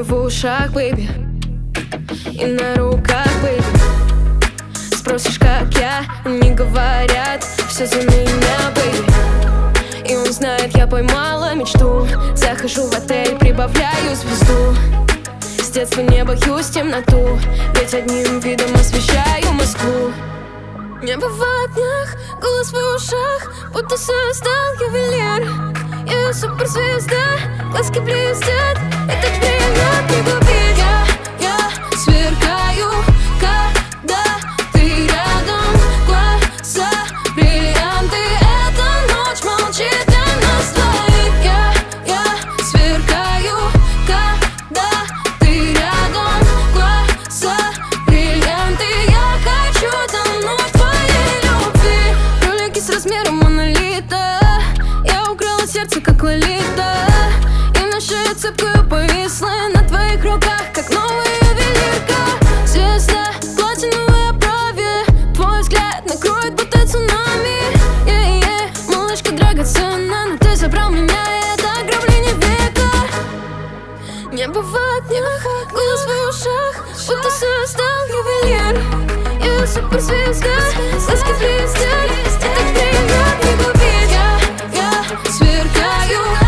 в ушах, бэйби, и на руках, бэйби. Спросишь, как я, они говорят, все за меня, бэйби. И он знает, я поймала мечту. Захожу в отель, прибавляю звезду. С детства не боюсь темноту, ведь одним видом освещаю Москву. Небо в огнях, голос в ушах, будто создал ювелир. Я суперзвезда, глазки блестят, это время не губит. Я сверкаю, когда ты рядом, глаза бриллианты. Эта ночь молчит для нас двоих. Я сверкаю, когда ты рядом, глаза бриллианты. Я хочу тонуть в твоей любви. Кролики с размером монолита, я украла сердце, как Лолита. И наша цепкая повисла на твоих руках, как новая ювелирка. Звезда, платиновая брови, твой взгляд накроет будто цунами. Малышка драгоценна, но ты забрал меня, и это ограбление века. Небо в огнях, голос в ушах, будто создал ювелир. Я суперзвезда, глазки блестят, это время не губит. Я сверкаю,